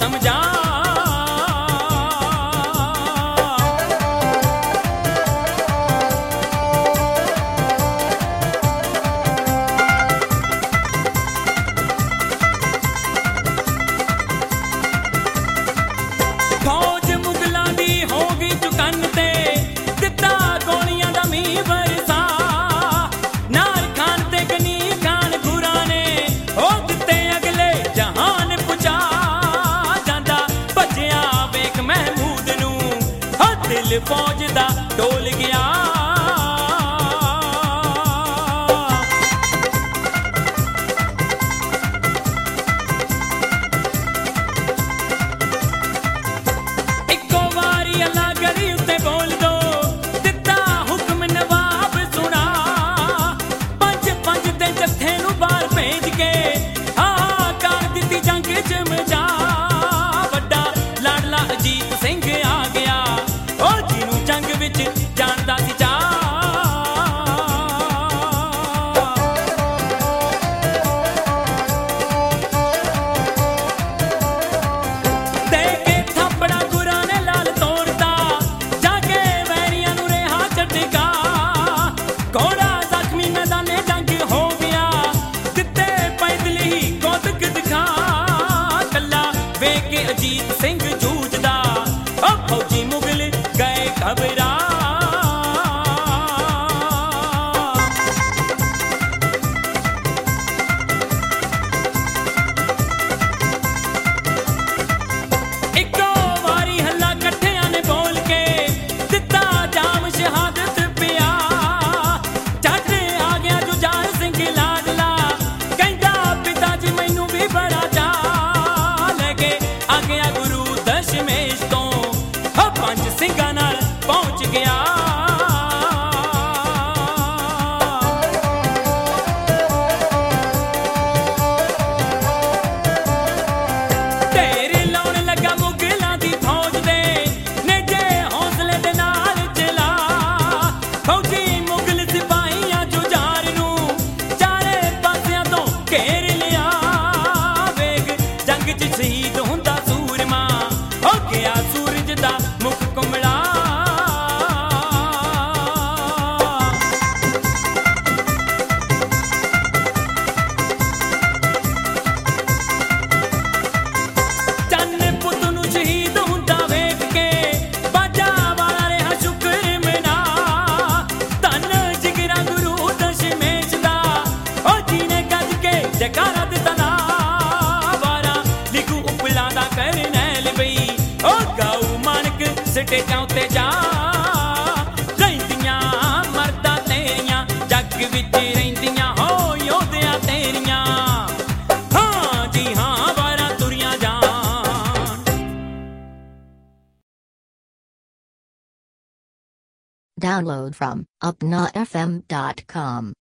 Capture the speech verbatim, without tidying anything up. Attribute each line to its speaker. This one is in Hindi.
Speaker 1: समझा। फौज मुगलां दी हो गई चुकन ते दिता गोलियां दा मींह बरसा। नार खान ते गनी खान गुरा ने हो दिते अगले जहान पुचा। जांदा भज्जिया वेख महमूद नू हो दिल फौज दा डोल गया। इक्को वारी अल्लाह गरी उत्ते बोल दो दिता हुक्म नवाब सुना। पंज पंज ते जत्थे नू बाहर भेज के हाहाकार दित्ती जंग च मचा। वड्डा लाडला अजीत सिंह आ गया ओ जिनू जंग विच जानदा सी चा। दे के थप्पड़ा गुरा ने लाल तोड़ता जाके वैरियां नू रेहा झटका। घोड़ा जख्मी मैदाने जंग हो गया दिते पैदल ही कौतक दिखा। कल्ला वेख के अजीत सिंह जूझदा ओ फौजी मुगल गए घबरा। इक्को वारी हल्ला कट्ठियां ने बोल के दिता जाम शहादत पिया। झट आ गया जुझार सिंह लाडला कहंदा पिता जी मैनू भी बड़ा चा। लगे आ गया गुरु दशमेश तो हो पंज सिंघां नाल पहुंच गया। ढेर लाउण लगा मुगलां दी फौज दे नेजे हौसले दे नाल चला। फौजी मुगल सिपाहियां जुझार नू चारे पासियां तो घेर लिया। वेग जंग च शहीद हुंदा सूरमा हो गया सूरज दा मुख कुंबड़ा। चन्न पुत नू शहीद हुंदा वेख के बाजा वाला रेहा शुक्र मना। धन जिगरा गुरु दशमेश दा ओ जीने गज के जयकारा दिता ना। वारा लिखू उपला दा करनैल बई ओ गाऊ मानक स्टेजां उत्ते जा। रहिंदियां मरदा तेरियां जग विच रहिंदियां हो योधियां तेरियां। हाँ जी हाँ वारा तुरियां जान।
Speaker 2: Download from upna f m dot com.